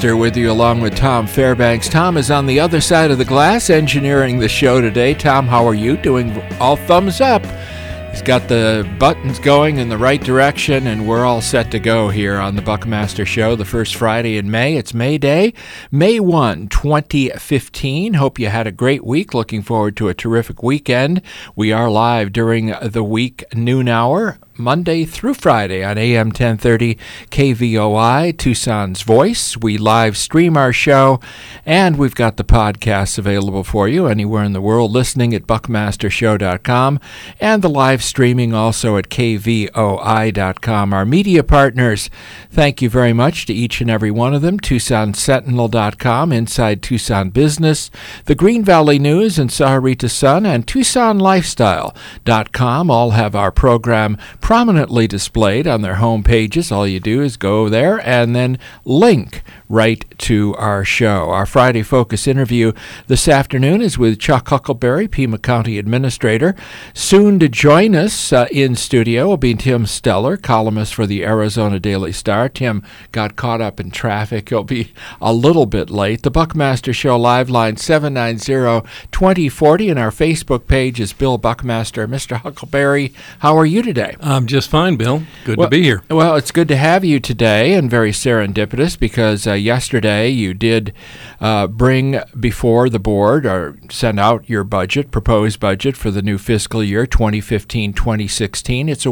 Buckmaster with you along with Tom Fairbanks. Tom is on the other side of the glass engineering the show today. Tom, how are you? Doing all thumbs up. He's got the buttons going in the right direction, and we're all set to go here on the Buckmaster Show, the first Friday in May. It's May Day, May 1, 2015. Hope you had a great week. Looking forward to a terrific weekend. We are live during the week noon hour, Monday through Friday on AM 1030 KVOI, Tucson's Voice. We live stream our show, and we've got the podcasts available for you anywhere in the world, listening at buckmastershow.com, and the live streaming also at kvoi.com. Our media partners, thank you very much to each and every one of them. TucsonSentinel.com, Inside Tucson Business, the Green Valley News and Sahuarita Sun, and TucsonLifestyle.com all have our program prominently displayed on their home pages. All you do is go there and then link right to our show. Our Friday Focus interview this afternoon is with Chuck Huckleberry, Pima County Administrator. Soon to join us in studio will be Tim Steller, columnist for the Arizona Daily Star. Tim got caught up in traffic. He'll be a little bit late. The Buckmaster Show live line 790-2040, and our Facebook page is Bill Buckmaster. Mr. Huckleberry, how are you today? I'm just fine, Bill. Good to be here. Well, it's good to have you today, and very serendipitous because yesterday you did bring before the board or send out your proposed budget for the new fiscal year 2015-2016. It's a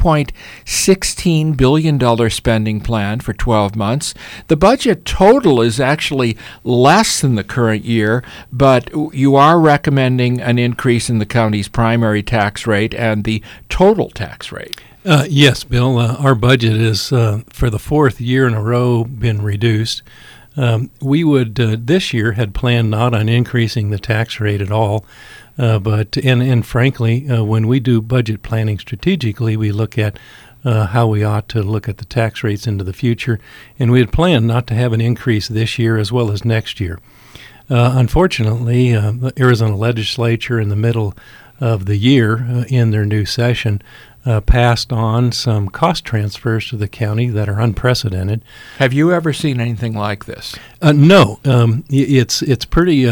$1.16 billion spending plan for 12 months. The budget total is actually less than the current year, but you are recommending an increase in the county's primary tax rate and the total tax rate. Yes, Bill. Our budget is, for the fourth year in a row, been reduced. We would, this year, had planned not on increasing the tax rate at all. But frankly, when we do budget planning strategically, we look at how we ought to look at the tax rates into the future. And we had planned not to have an increase this year as well as next year. Unfortunately, the Arizona legislature in the middle of the year in their new session passed on some cost transfers to the county that are unprecedented. Have you ever seen anything like this? No. It's pretty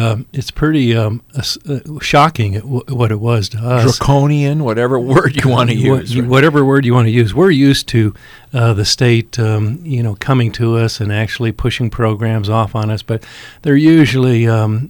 shocking what it was to us. Draconian, whatever word you want to use. Whatever word you want to use. We're used to the state, coming to us and actually pushing programs off on us, but they're usually,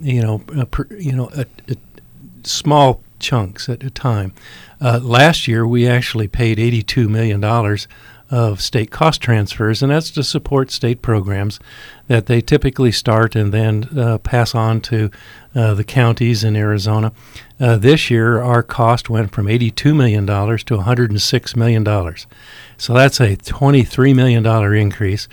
small chunks at a time. Last year, we actually paid $82 million of state cost transfers, and that's to support state programs that they typically start and then pass on to the counties in Arizona. This year, our cost went from $82 million to $106 million. So that's a $23 million increase,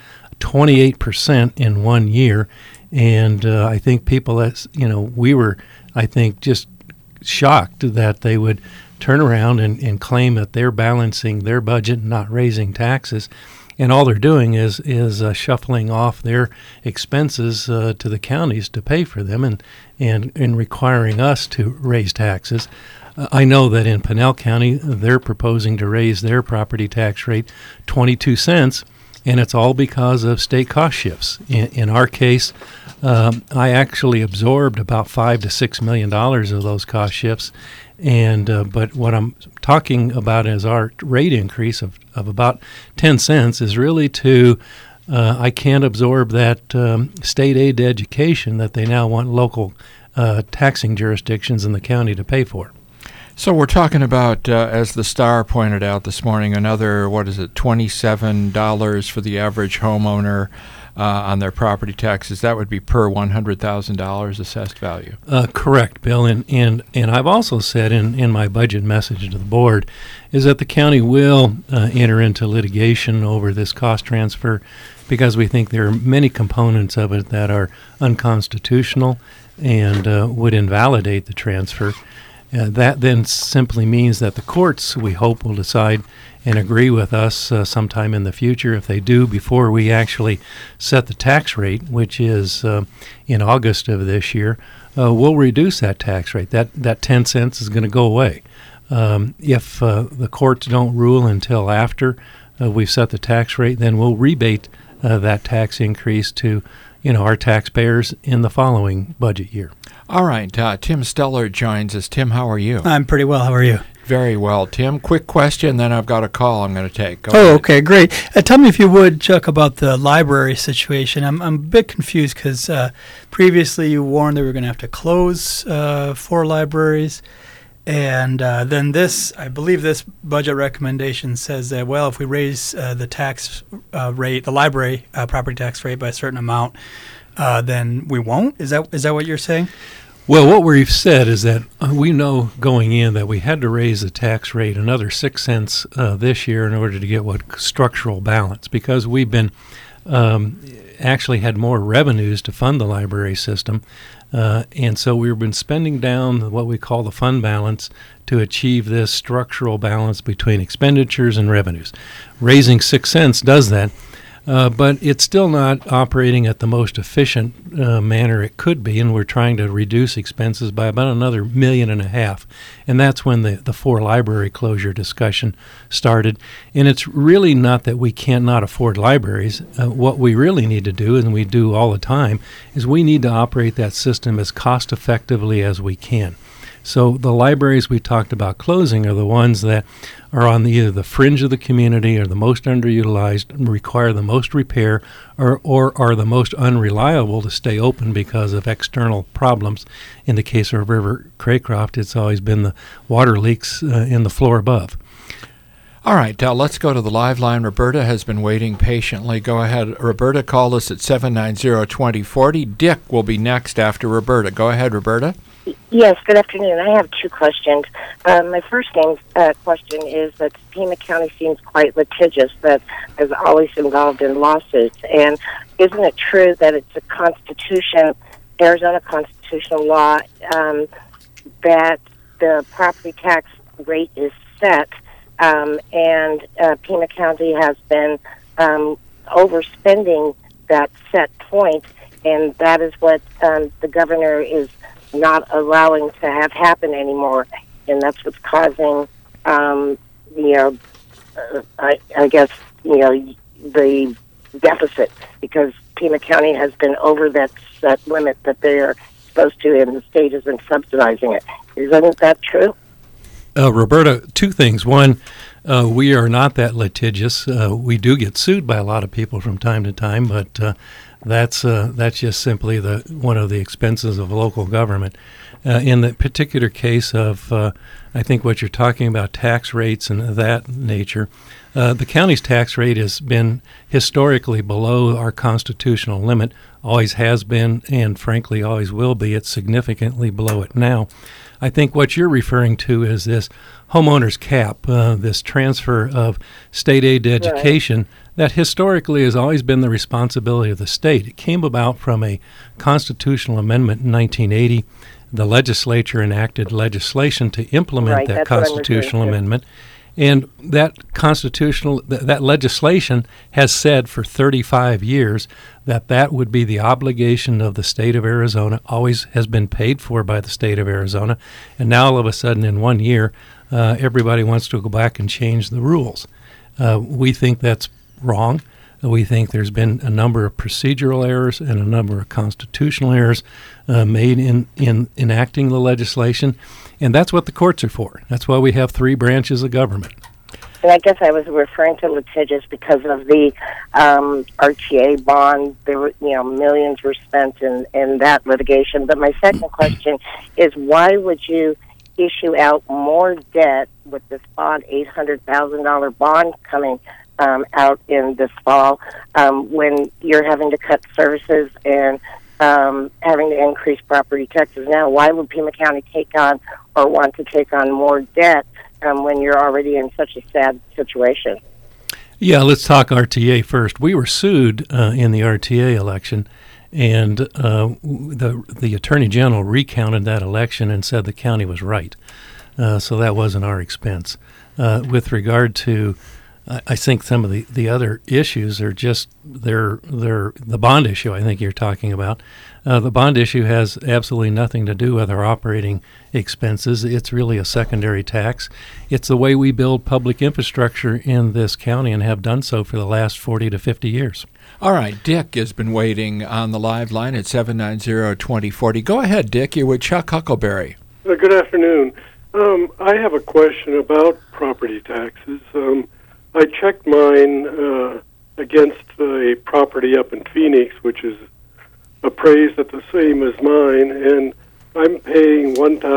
28% in 1 year. And I think people, we were, just shocked that they would turn around and claim that they're balancing their budget and not raising taxes, and all they're doing is shuffling off their expenses to the counties to pay for them and requiring us to raise taxes. I know that in Pinal County they're proposing to raise their property tax rate 22 cents, and it's all because of state cost shifts. In our case, I actually absorbed about $5 to $6 million of those cost shifts, but what I'm talking about is our rate increase of about 10 cents is really I can't absorb that state aid to education that they now want local taxing jurisdictions in the county to pay for. So we're talking about, as the Star pointed out this morning, another, $27 for the average homeowner on their property taxes. That would be per $100,000 assessed value. Correct, Bill. And I've also said in my budget message to the board is that the county will enter into litigation over this cost transfer because we think there are many components of it that are unconstitutional and would invalidate the transfer. That then simply means that the courts, we hope, will decide and agree with us sometime in the future. If they do, before we actually set the tax rate, which is in August of this year, we'll reduce that tax rate. That 10 cents is going to go away. If the courts don't rule until after we've set the tax rate, then we'll rebate that tax increase to our taxpayers in the following budget year. All right, Tim Steller joins us. Tim, how are you? I'm pretty well. How are you? Very well, Tim. Quick question, then I've got a call I'm going to take. Go ahead. Okay, great. Tell me, if you would, Chuck, about the library situation. I'm a bit confused because previously you warned that we were going to have to close 4 libraries. And then I believe this budget recommendation says that, well, if we raise the tax rate, the library property tax rate by a certain amount, then we won't? Is that what you're saying? Well, what we've said is that we know going in that we had to raise the tax rate another 6 cents this year in order to get structural balance, because we've been actually had more revenues to fund the library system. And so we've been spending down what we call the fund balance to achieve this structural balance between expenditures and revenues. Raising 6 cents does that, but it's still not operating at the most efficient manner it could be, and we're trying to reduce expenses by about another $1.5 million. And that's when the 4 library closure discussion started. And it's really not that we cannot afford libraries. What we really need to do, and we do all the time, is we need to operate that system as cost effectively as we can. So the libraries we talked about closing are the ones that are on either the fringe of the community or the most underutilized and require the most repair or are the most unreliable to stay open because of external problems. In the case of River Craycroft, it's always been the water leaks in the floor above. All right, let's go to the live line. Roberta has been waiting patiently. Go ahead. Roberta, call us at 790-2040. Dick will be next after Roberta. Go ahead, Roberta. Yes, good afternoon. I have 2 questions. My first question is that Pima County seems quite litigious, that is always involved in lawsuits. And isn't it true that it's a Arizona constitutional law, that the property tax rate is set, and Pima County has been overspending that set point, and that is what the governor is not allowing to have happen anymore, and that's what's causing, I guess, the deficit, because Pima County has been over that limit that they are supposed to, and the state isn't subsidizing it. Isn't that true? Roberta, 2 things. One, we are not that litigious. We do get sued by a lot of people from time to time, but that's just simply one of the expenses of local government. In the particular case of, I think what you're talking about, tax rates and that nature, the county's tax rate has been historically below our constitutional limit, always has been, and frankly always will be. It's significantly below it now. I think what you're referring to is this homeowner's cap, this transfer of state aid to education, that historically has always been the responsibility of the state. It came about from a constitutional amendment in 1980. The legislature enacted legislation to implement that constitutional amendment. And that that legislation has said for 35 years that would be the obligation of the state of Arizona, always has been paid for by the state of Arizona. And now all of a sudden in 1 year, everybody wants to go back and change the rules. We think that's wrong. We think there's been a number of procedural errors and a number of constitutional errors made in enacting the legislation, and that's what the courts are for. That's why we have 3 branches of government. And I guess I was referring to litigious because of the RTA bond. There were, millions were spent in that litigation. But my second question is, why would you issue out more debt with this bond, $800,000 bond coming out in this fall, when you're having to cut services and having to increase property taxes now? Why would Pima County take on or want to take on more debt when you're already in such a sad situation? Yeah, let's talk RTA first. We were sued in the RTA election, and the Attorney General recounted that election and said the county was right. So that wasn't our expense. With regard to I think some of the other issues are just they're the bond issue I think you're talking about. The bond issue has absolutely nothing to do with our operating expenses. It's really a secondary tax. It's the way we build public infrastructure in this county and have done so for the last 40 to 50 years. All right, Dick has been waiting on the live line at 790-2040. Go ahead, Dick. You're with Chuck Huckleberry. Good afternoon. I have a question about property taxes. I checked mine against a property up in Phoenix, which is appraised at the same as mine, and I'm paying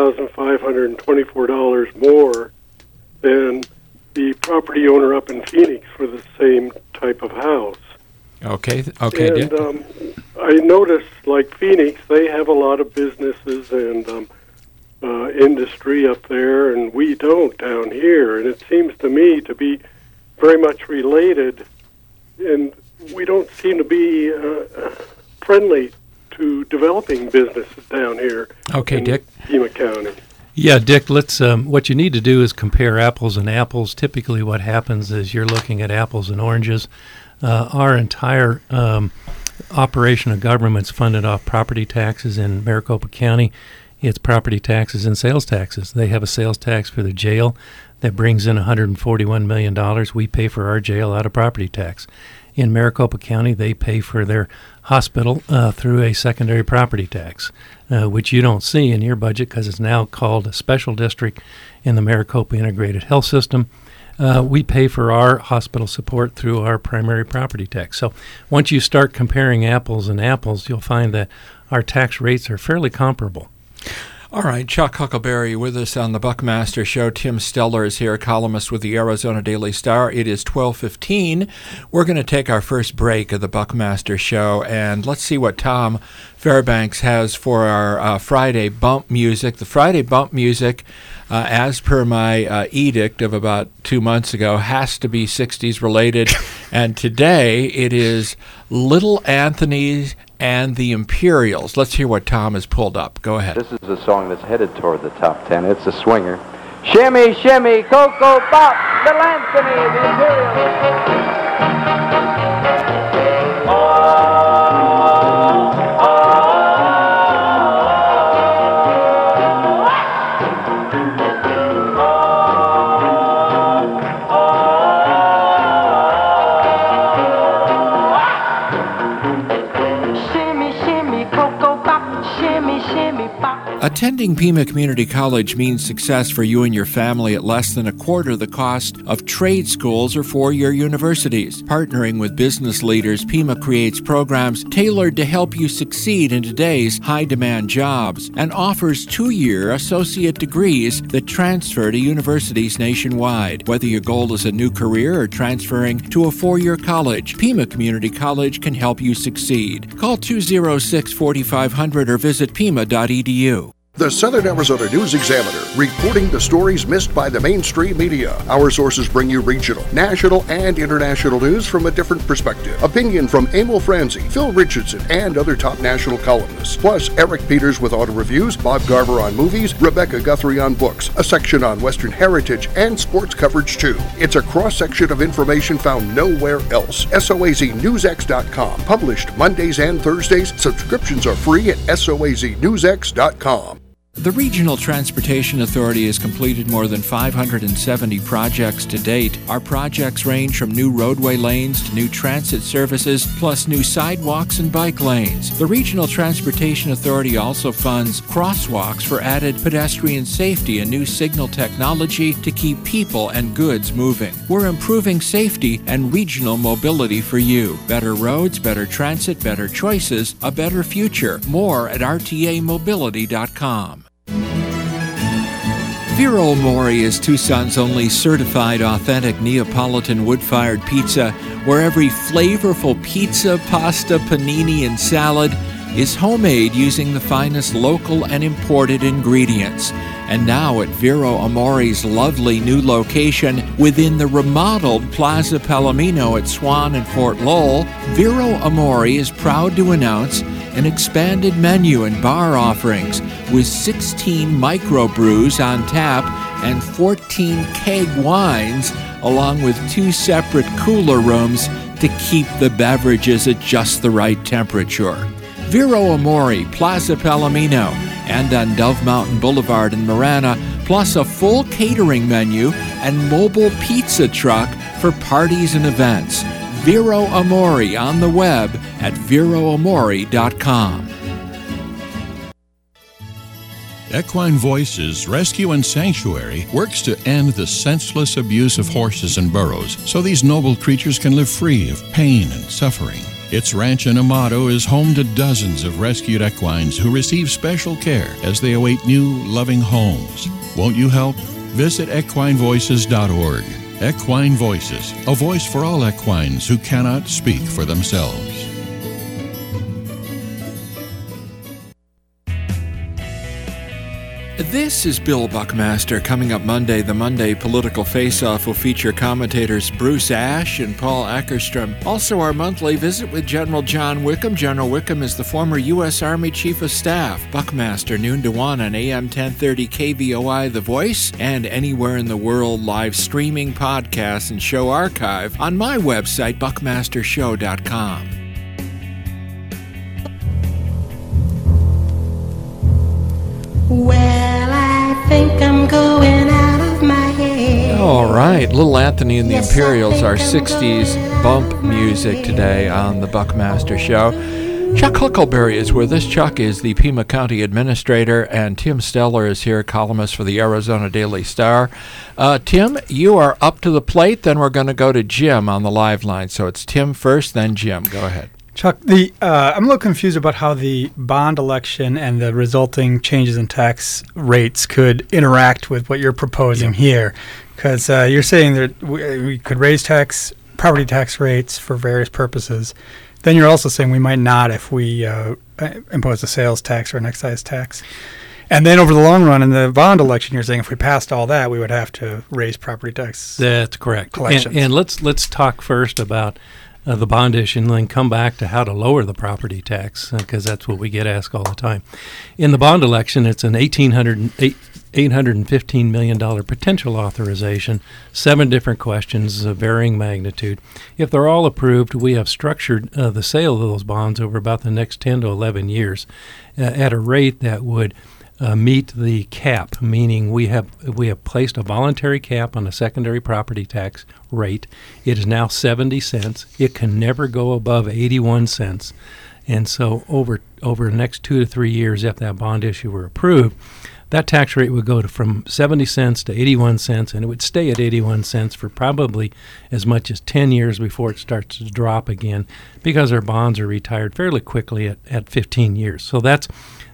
$1,524 more than the property owner up in Phoenix for the same type of house. Okay, and, Dick. I noticed, like Phoenix, they have a lot of businesses and industry up there, and we don't down here. And it seems to me to be very much related, and we don't seem to be friendly to developing businesses down here. Okay, in Dick. Pima County. Yeah, Dick, let's. What you need to do is compare apples and apples. Typically what happens is you're looking at apples and oranges. Our entire operation of government's funded off property taxes in Maricopa County. It's property taxes and sales taxes. They have a sales tax for the jail that brings in $141 million. We pay for our jail out of property tax. In Maricopa County, they pay for their hospital through a secondary property tax, which you don't see in your budget because it's now called a special district in the Maricopa Integrated Health System. We pay for our hospital support through our primary property tax. So once you start comparing apples and apples, you'll find that our tax rates are fairly comparable. All right, Chuck Huckleberry with us on the Buckmaster Show. Tim Steller is here, columnist with the Arizona Daily Star. It is 12:15. We're going to take our first break of the Buckmaster Show, and let's see what Tom Fairbanks has for our Friday bump music. The Friday bump music, as per my edict of about 2 months ago, has to be 60s related, and today it is Little Anthony's and the Imperials. Let's hear what Tom has pulled up. Go ahead. This is a song that's headed toward the top 10. It's a swinger. Shimmy, shimmy, Cocoa Pop, Little Anthony, the Imperials. Attending Pima Community College means success for you and your family at less than a quarter the cost of trade schools or four-year universities. Partnering with business leaders, Pima creates programs tailored to help you succeed in today's high-demand jobs and offers 2-year associate degrees that transfer to universities nationwide. Whether your goal is a new career or transferring to a 4-year college, Pima Community College can help you succeed. Call 206-4500 or visit pima.edu. The Southern Arizona News Examiner, reporting the stories missed by the mainstream media. Our sources bring you regional, national, and international news from a different perspective. Opinion from Emil Franzi, Phil Richardson, and other top national columnists. Plus, Eric Peters with auto reviews, Bob Garver on movies, Rebecca Guthrie on books, a section on Western heritage, and sports coverage too. It's a cross-section of information found nowhere else. SOAZNewsX.com. Published Mondays and Thursdays. Subscriptions are free at SOAZNewsX.com. The Regional Transportation Authority has completed more than 570 projects to date. Our projects range from new roadway lanes to new transit services, plus new sidewalks and bike lanes. The Regional Transportation Authority also funds crosswalks for added pedestrian safety and new signal technology to keep people and goods moving. We're improving safety and regional mobility for you. Better roads, better transit, better choices, a better future. More at rtamobility.com. Vero Amore is Tucson's only certified authentic Neapolitan wood-fired pizza, where every flavorful pizza, pasta, panini, and salad is homemade using the finest local and imported ingredients. And now at Vero Amore's lovely new location within the remodeled Plaza Palomino at Swan and Fort Lowell, Vero Amore is proud to announce an expanded menu and bar offerings with 16 microbrews on tap and 14 keg wines, along with 2 separate cooler rooms to keep the beverages at just the right temperature. Vero Amore, Plaza Palomino, and on Dove Mountain Boulevard in Marana, plus a full catering menu and mobile pizza truck for parties and events. Vero Amore on the web at veroamore.com. Equine Voices Rescue and Sanctuary works to end the senseless abuse of horses and burros so these noble creatures can live free of pain and suffering. Its ranch in Amado is home to dozens of rescued equines who receive special care as they await new, loving homes. Won't you help? Visit equinevoices.org. Equine Voices, a voice for all equines who cannot speak for themselves. This is Bill Buckmaster. Coming up Monday, the Monday Political Face-Off will feature commentators Bruce Ash and Paul Eckerstrom. Also, our monthly visit with General John Wickham. General Wickham is the former U.S. Army Chief of Staff. Buckmaster, noon to 1 on AM 1030 KVOI The Voice, and anywhere in the world live streaming podcasts and show archive on my website, buckmastershow.com. Well, I think I'm going out of my head. All right, Little Anthony and the Imperials, our 60s bump music today on the Buckmaster Show. Chuck Huckleberry is with us. Chuck is the Pima County Administrator, and Tim Steller is here, columnist for the Arizona Daily Star. Tim, you are up to the plate, then we're going to go to Jim on the live line. So it's Tim first, then Jim. Go ahead. Chuck, I'm a little confused about how the bond election and the resulting changes in tax rates could interact with what you're proposing here, because you're saying that we could raise property tax rates for various purposes. Then you're also saying we might not if we impose a sales tax or an excise tax. And then over the long run in the bond election, you're saying if we passed all that, we would have to raise property tax. That's correct. Collections. And let's talk first about the bond issue and then come back to how to lower the property tax, because that's what we get asked all the time. In the bond election, it's an $815 million potential authorization, 7 different questions of varying magnitude. If they're all approved, we have structured the sale of those bonds over about the next 10 to 11 years at a rate that would meet the cap, meaning we have placed a voluntary cap on the secondary property tax rate. It is now 70 cents. It can never go above 81 cents. And so over the next 2 to 3 years, if that bond issue were approved, that tax rate would go from 70 cents to 81 cents, and it would stay at 81 cents for probably as much as 10 years before it starts to drop again, because our bonds are retired fairly quickly at 15 years. So that's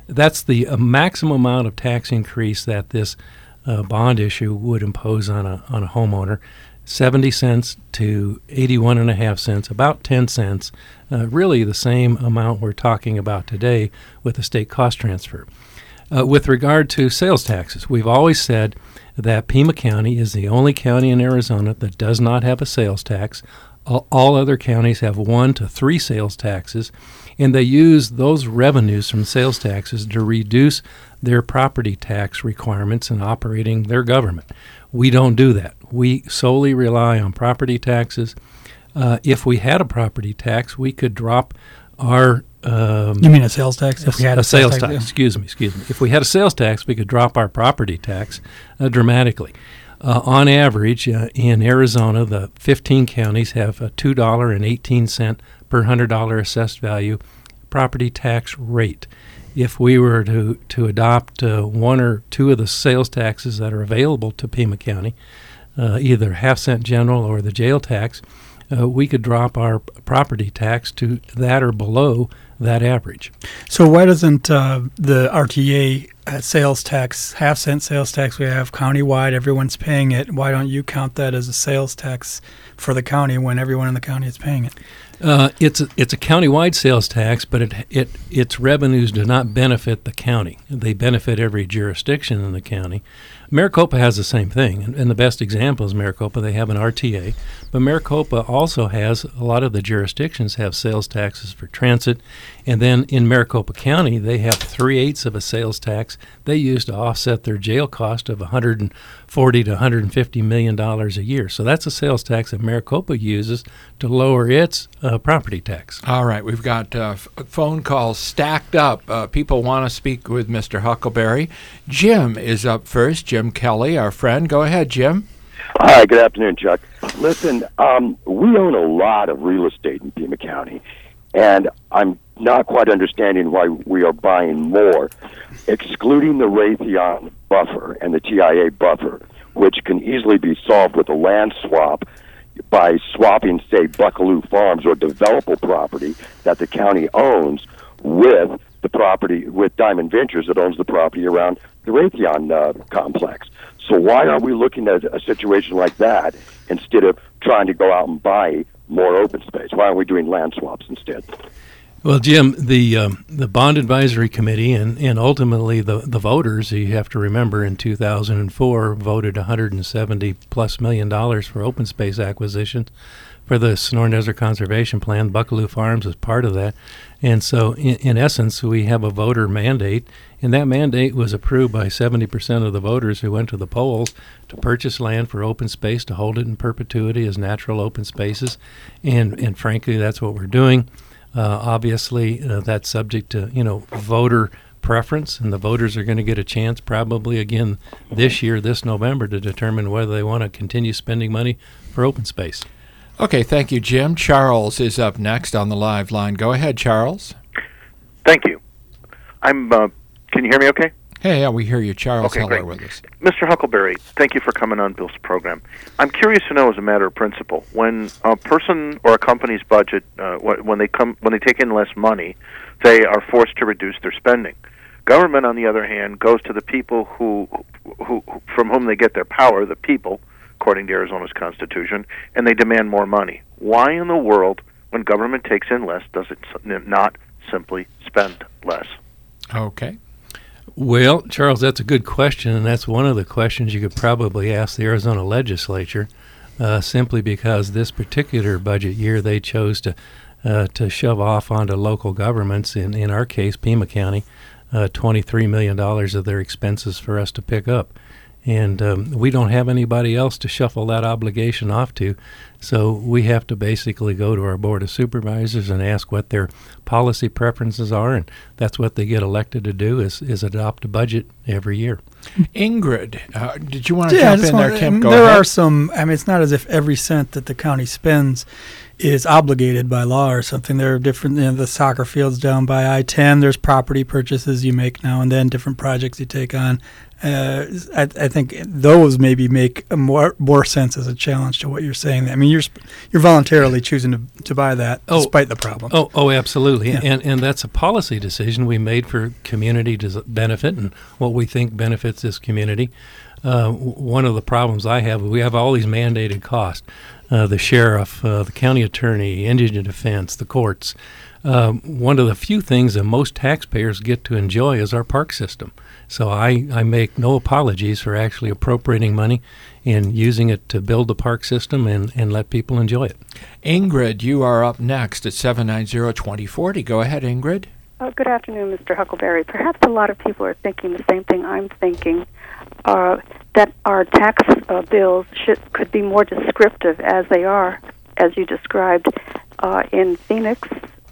the maximum amount of tax increase that this bond issue would impose on a homeowner. 70 cents to 81.5 cents, about 10 cents, really the same amount we're talking about today with the state cost transfer. With regard to sales taxes, we've always said that Pima County is the only county in Arizona that does not have a sales tax. All other counties have 1 to 3 sales taxes, and they use those revenues from sales taxes to reduce their property tax requirements in operating their government. We don't do that. We solely rely on property taxes. If we had a property tax, we could drop our you mean a sales tax? If we had a sales tax, excuse me. If we had a sales tax, we could drop our property tax dramatically. On average, in Arizona, the 15 counties have a $2.18 per $100 assessed value property tax rate. If we were to adopt 1 or 2 of the sales taxes that are available to Pima County, either half-cent general or the jail tax, we could drop our property tax to that or below that average. So why doesn't the RTA sales tax, half-cent sales tax we have countywide, everyone's paying it, why don't you count that as a sales tax for the county when everyone in the county is paying it? It's a countywide sales tax, but its revenues do not benefit the county. They benefit every jurisdiction in the county. Maricopa has the same thing, and the best example is Maricopa. They have an RTA, but Maricopa also has a lot of the jurisdictions have sales taxes for transit, and then in Maricopa County they have 3/8 of a sales tax they use to offset their jail cost of $140 to $150 million a year. So that's a sales tax that Maricopa uses to lower its property tax. All right, we've got phone calls stacked up. People want to speak with Mr. Huckleberry. Jim is up first. Jim Kelly, our friend. Go ahead, Jim. Hi, good afternoon, Chuck. Listen, we own a lot of real estate in Pima County, and I'm not quite understanding why we are buying more, excluding the Raytheon buffer and the TIA buffer, which can easily be solved with a land swap by swapping, say, Buckaloo Farms or developable property that the county owns with the property, with Diamond Ventures that owns the property around the Raytheon complex. So why aren't we looking at a situation like that instead of trying to go out and buy more open space? Why aren't we doing land swaps instead? Well, Jim, the Bond Advisory Committee and ultimately the voters, you have to remember, in 2004 voted $170+ million for open space acquisitions for the Sonoran Desert Conservation Plan. Buckaloo Farms is part of that. And so, in essence, we have a voter mandate, and that mandate was approved by 70% of the voters who went to the polls to purchase land for open space, to hold it in perpetuity as natural open spaces. And frankly, that's what we're doing. Obviously, that's subject to, voter preference, and the voters are going to get a chance probably again this year, this November, to determine whether they want to continue spending money for open space. Okay, thank you, Jim. Charles is up next on the live line. Go ahead, Charles. Thank you. Can you hear me okay? Hey, yeah, we hear you. Charles Okay, Heller great. with us. Mr. Huckleberry, thank you for coming on Bill's program. I'm curious to know, as a matter of principle, when a person or a company's budget, when they take in less money, they are forced to reduce their spending. Government, on the other hand, goes to the people who from whom they get their power, the people, according to Arizona's Constitution, and they demand more money. Why in the world, when government takes in less, does it not simply spend less? Okay. Well, Charles, that's a good question, and that's one of the questions you could probably ask the Arizona legislature, simply because this particular budget year they chose to shove off onto local governments, in our case, Pima County, $23 million of their expenses for us to pick up. And we don't have anybody else to shuffle that obligation off to, so we have to basically go to our Board of Supervisors and ask what their policy preferences are, and that's what they get elected to do, is adopt a budget every year. Ingrid, did you want to jump in there, Tim? Go there ahead. are some, it's not as if every cent that the county spends is obligated by law or something. There are different, the soccer fields down by I-10, there's property purchases you make now and then, different projects you take on. I think those maybe make more sense as a challenge to what you're saying. You're voluntarily choosing to buy that despite the problem. Oh, absolutely. Yeah. And that's a policy decision we made for community benefit and what we think benefits this community. One of the problems I have, we have all these mandated costs. The sheriff, the county attorney, indigent defense, the courts. One of the few things that most taxpayers get to enjoy is our park system. So I make no apologies for actually appropriating money and using it to build the park system and let people enjoy it. Ingrid, you are up next at 790-2040. Go ahead, Ingrid. Good afternoon, Mr. Huckleberry. Perhaps a lot of people are thinking the same thing I'm thinking, that our tax bills could be more descriptive, as they are, as you described, in Phoenix,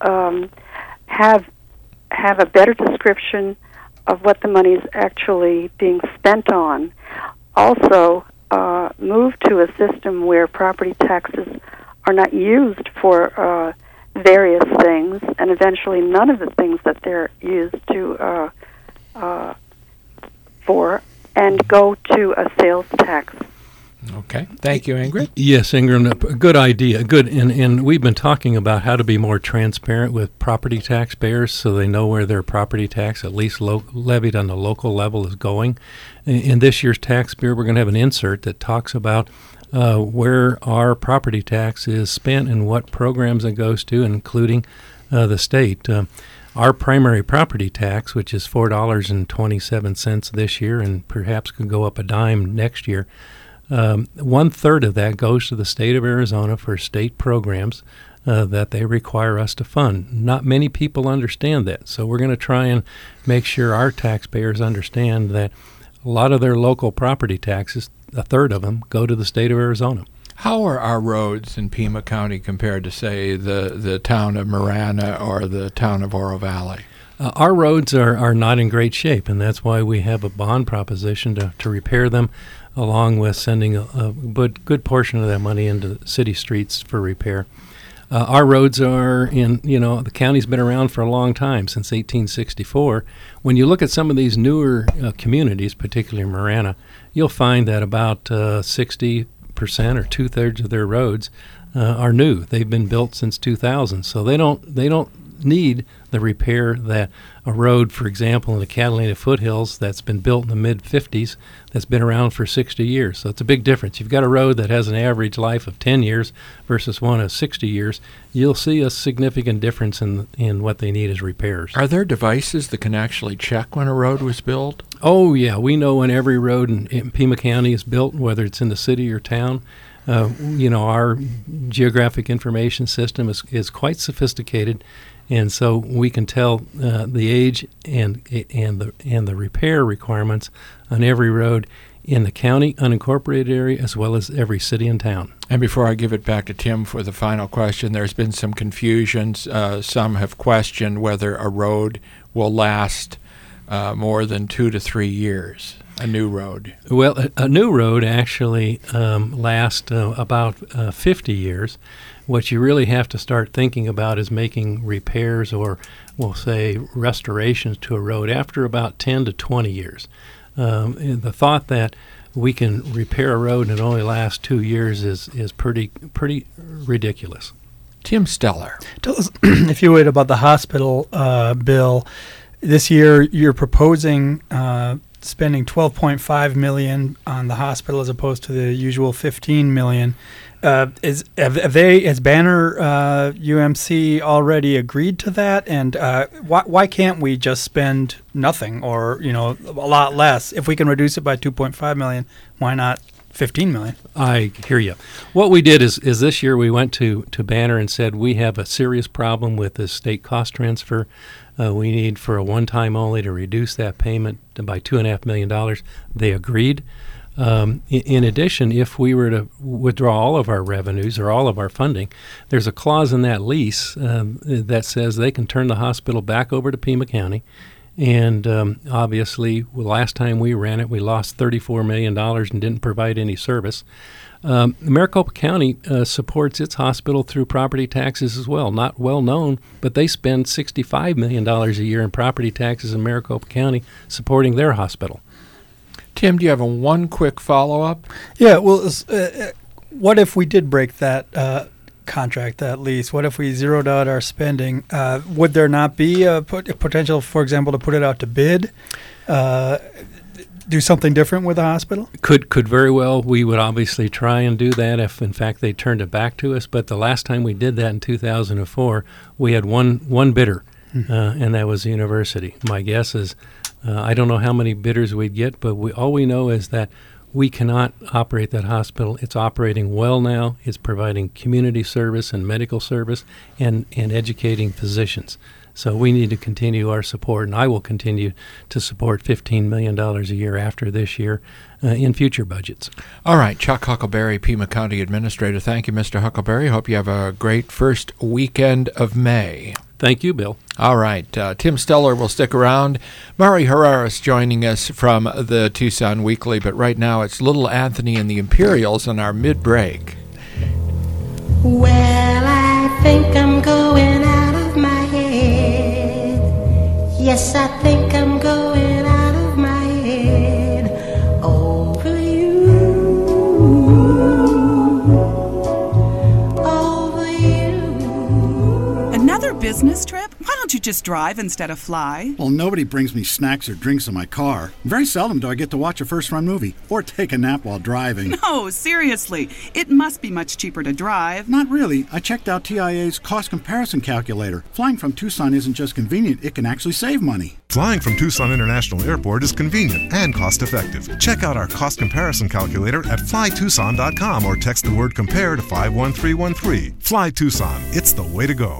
have a better description of what the money is actually being spent on. Also, move to a system where property taxes are not used for various things, and eventually none of the things that they're used to for, and go to a sales tax. Okay. Thank you, Ingrid. Yes, Ingrid, a good idea. Good. And we've been talking about how to be more transparent with property taxpayers so they know where their property tax, at least levied on the local level, is going. In this year's tax bill, we're going to have an insert that talks about where our property tax is spent and what programs it goes to, including the state. Our primary property tax, which is $4.27 this year and perhaps could go up a dime next year, 1/3 of that goes to the state of Arizona for state programs that they require us to fund. Not many people understand that, so we're going to try and make sure our taxpayers understand that a lot of their local property taxes, 1/3 of them, go to the state of Arizona. How are our roads in Pima County compared to, say, the town of Marana or the town of Oro Valley? Our roads are not in great shape, and that's why we have a bond proposition to repair them, along with sending a good portion of that money into city streets for repair. Our roads are the county's been around for a long time, since 1864. When you look at some of these newer communities, particularly Marana, you'll find that about 60% or 2/3 of their roads are new. They've been built since 2000, so they don't need the repair that a road, for example, in the Catalina foothills that's been built in the mid-50s that's been around for 60 years. So it's a big difference. You've got a road that has an average life of 10 years versus one of 60 years. You'll see a significant difference in what they need as repairs. Are there devices that can actually check when a road was built? Oh, yeah. We know when every road in Pima County is built, whether it's in the city or town. Our geographic information system is quite sophisticated, and so we can tell the age and the repair requirements on every road in the county unincorporated area as well as every city and town. And before I give it back to Tim for the final question, there's been some confusions. Some have questioned whether a road will last more than 2 to 3 years. A new road. Well, a new road actually lasts about 50 years. What you really have to start thinking about is making repairs or, we'll say, restorations to a road after about 10 to 20 years. The thought that we can repair a road and it only lasts 2 years is pretty ridiculous. Tim Steller. Tell us, if you would, about the hospital bill. This year you're proposing spending $12.5 million on the hospital as opposed to the usual $15 million. Has Banner UMC already agreed to that? And why can't we just spend nothing or a lot less? If we can reduce it by $2.5 million, why not $15 million? I hear you. What we did is this year we went to Banner and said we have a serious problem with the state cost transfer. We need for a one-time only to reduce that payment by $2.5 million. They agreed. In addition, if we were to withdraw all of our revenues or all of our funding, there's a clause in that lease that says they can turn the hospital back over to Pima County. And obviously, last time we ran it, we lost $34 million and didn't provide any service. Maricopa County supports its hospital through property taxes as well. Not well known, but they spend $65 million a year in property taxes in Maricopa County supporting their hospital. Tim, do you have one quick follow-up? Yeah, well, what if we did break that contract, that lease? What if we zeroed out our spending? Would there not be a potential, for example, to put it out to bid? Do something different with the hospital? Could very well. We would obviously try and do that if, in fact, they turned it back to us. But the last time we did that in 2004, we had one bidder, and that was the university. My guess is I don't know how many bidders we'd get, but all we know is that we cannot operate that hospital. It's operating well now. It's providing community service and medical service and educating physicians. So we need to continue our support, and I will continue to support $15 million a year after this year in future budgets. All right, Chuck Huckleberry, Pima County Administrator. Thank you, Mr. Huckleberry. Hope you have a great first weekend of May. Thank you, Bill. All right, Tim Steller will stick around. Murray Herreras joining us from the Tucson Weekly, but right now it's Little Anthony and the Imperials on our mid-break. Well, I think I'm going out of my head. Yes, I think I'm going out of my head over you. Over you. Another business trip? Why don't don't you just drive instead of fly? Well, nobody brings me snacks or drinks in my car. Very seldom do I get to watch a first-run movie or take a nap while driving. No, seriously. It must be much cheaper to drive. Not really. I checked out TIA's cost comparison calculator. Flying from Tucson isn't just convenient, it can actually save money. Flying from Tucson International Airport is convenient and cost-effective. Check out our cost comparison calculator at flytucson.com or text the word COMPARE to 51313. Fly Tucson. It's the way to go.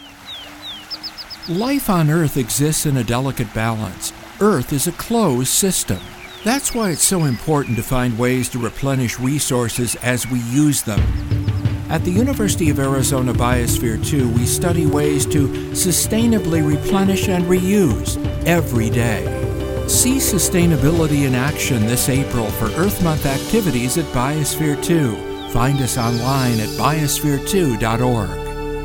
Life on Earth exists in a delicate balance. Earth is a closed system. That's why it's so important to find ways to replenish resources as we use them. At the University of Arizona Biosphere 2, we study ways to sustainably replenish and reuse every day. See sustainability in action this April for Earth Month activities at Biosphere 2. Find us online at biosphere2.org.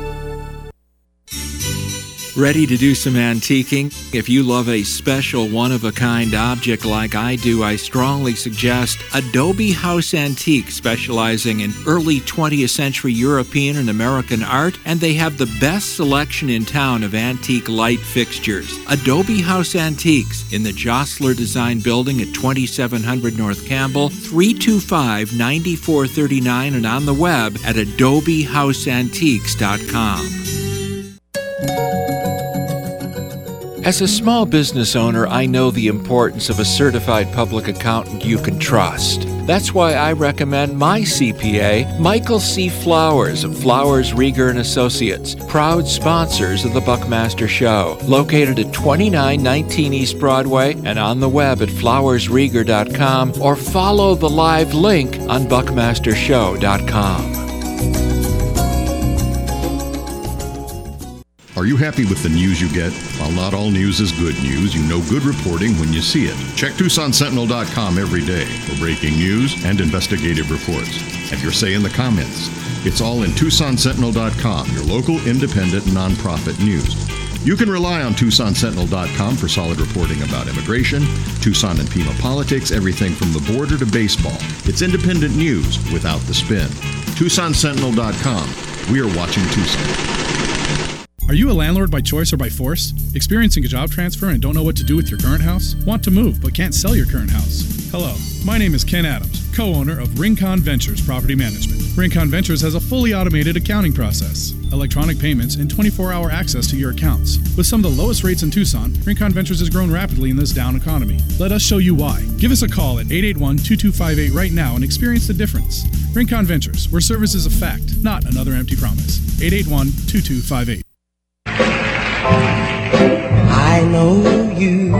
Ready to do some antiquing? If you love a special one-of-a-kind object like I do, I strongly suggest Adobe House Antique, specializing in early 20th century European and American art, and they have the best selection in town of antique light fixtures. Adobe House Antiques in the Jostler Design Building at 2700 North Campbell, 325-9439, and on the web at adobehouseantiques.com. As a small business owner, I know the importance of a certified public accountant you can trust. That's why I recommend my CPA, Michael C. Flowers of Flowers, Rieger & Associates, proud sponsors of the Buckmaster Show, located at 2919 East Broadway and on the web at flowersrieger.com, or follow the live link on buckmastershow.com. Are you happy with the news you get? While not all news is good news, you know good reporting when you see it. Check TucsonSentinel.com every day for breaking news and investigative reports. Have your say in the comments. It's all in TucsonSentinel.com, your local independent nonprofit news. You can rely on TucsonSentinel.com for solid reporting about immigration, Tucson and Pima politics, everything from the border to baseball. It's independent news without the spin. TucsonSentinel.com. We are watching Tucson. Are you a landlord by choice or by force? Experiencing a job transfer and don't know what to do with your current house? Want to move but can't sell your current house? Hello, my name is Ken Adams, co-owner of Rincon Ventures Property Management. Rincon Ventures has a fully automated accounting process, electronic payments, and 24-hour access to your accounts. With some of the lowest rates in Tucson, Rincon Ventures has grown rapidly in this down economy. Let us show you why. Give us a call at 881-2258 right now and experience the difference. Rincon Ventures, where service is a fact, not another empty promise. 881-2258. I know you